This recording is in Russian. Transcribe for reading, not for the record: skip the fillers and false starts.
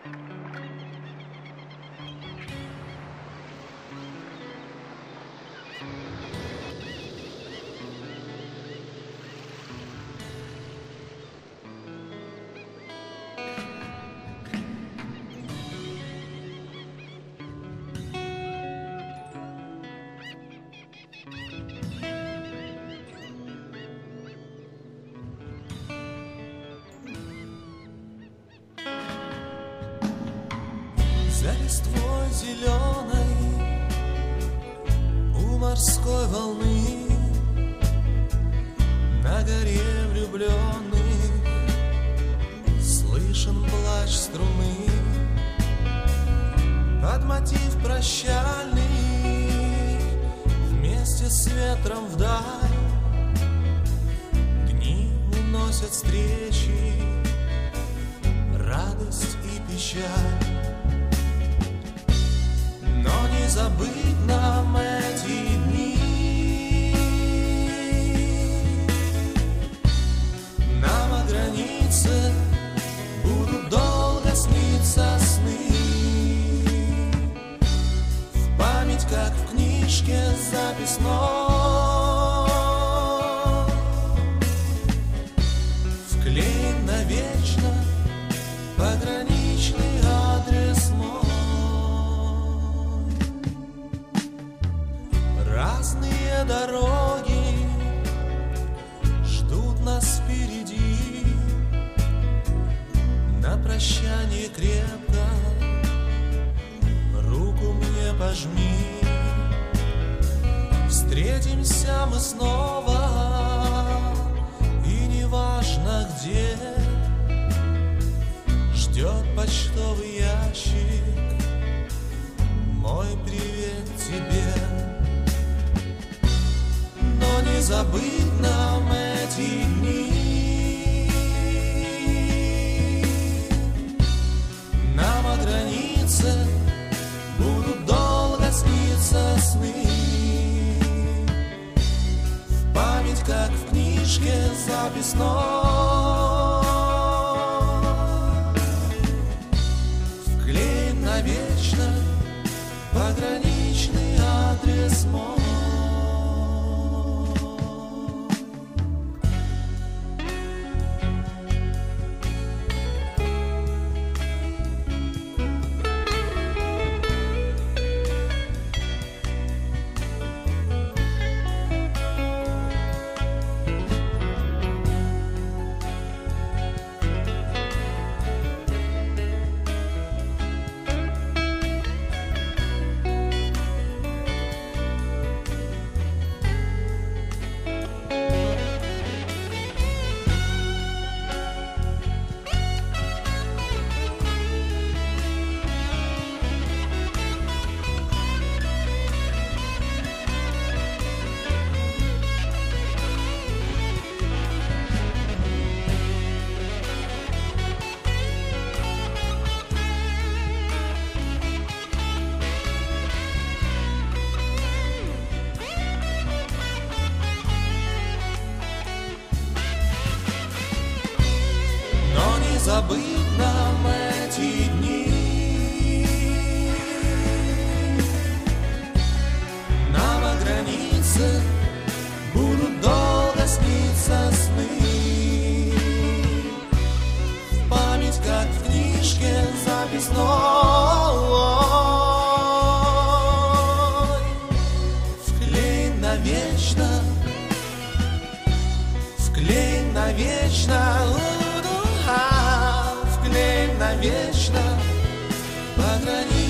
За листвой зеленой у морской волны на горе влюбленных слышен плач струны. Под мотив прощальный вместе с ветром вдаль дни уносят встречи, радость и печаль. Но не забыть нам эти дни, нам о границе будут долго сниться сны. В память, как в книжке записной, вклеен навечно пограничный адрес мой. Разные дороги ждут нас впереди. На прощание крепко руку мне пожми. Встретимся мы снова, и неважно где, ждет почтовый ящик мой привет тебе. Но не забыть нам эти дни, нам о границе будут долго сниться сны. В память, как в книжке записной, вклеен навечно пограничный адрес мой. Забыть нам эти дни, нам о границе будут долго сниться сны. В память, как в книжке записной, вклеен навечно, вклеен навечно, вклеен навечно пограничный